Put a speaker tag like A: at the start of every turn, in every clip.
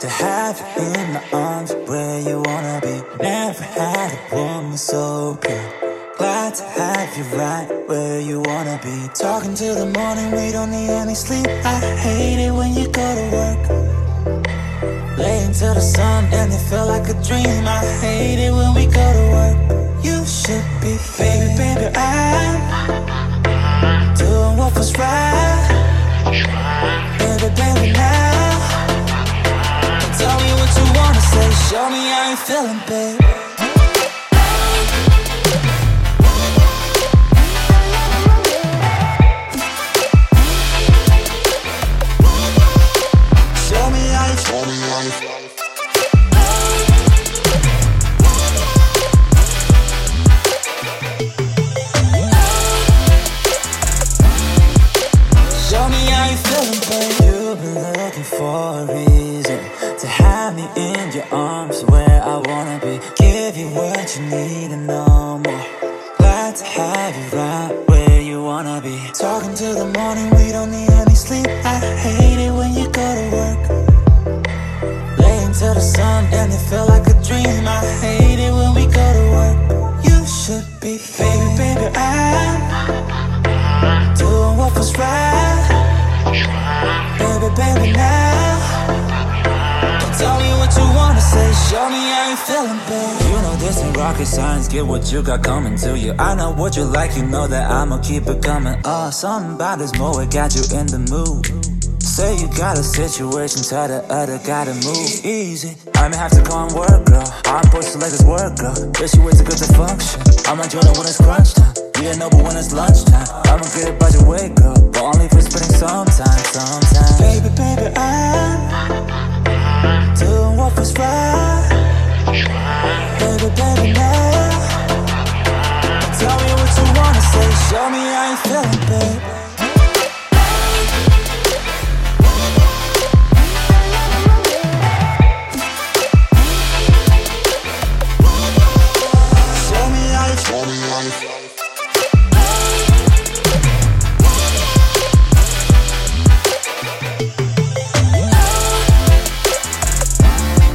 A: to have you in my arms where you wanna be. Never had a woman so pure. Glad to have you right where you wanna be. Talking till the morning, we don't need any sleep. I hate it when you go to work, laying till the sun and it feel like a dream. I hate it when we go to work. You should be, baby, baby, I'm doing what was right. Baby, baby, now tell me what you wanna say. Show me how you feeling, babe. You've been looking for a reason to have me in your arms where I wanna be. Give you what you need and no more. Glad to have you right where you wanna be. Talking till the morning, we don't need any sleep. I hate it when you go to work, laying till the sun and it feel like a dream. I hate it when we go to work. You should be, baby, baby, I'm doing what was right. Baby, baby, now tell me what you wanna say. Show me how you feeling, babe. You know this ain't rocket science. Get what you got coming to you. I know what you like, you know that I'ma keep it coming. Something about this mood got you in the mood. Say you got a situation, tell the other guy to move easy. I may have to go and work, girl. I'm pushed to let this work, girl. Wish you way too good to function. I'm enjoying when it's crunch time. Yeah, no, but when it's lunchtime, I'ma get it by your way, girl, but only for spending some time, sometimes. Baby, baby, I'm doing what was right. Baby, baby, now tell me what you wanna say. Show me how you feeling, babe.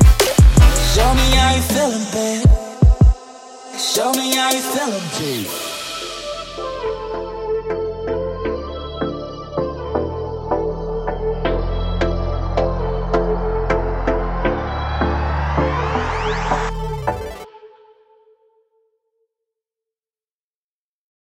A: Show me how you feeling, babe. Show me how you feeling, babe.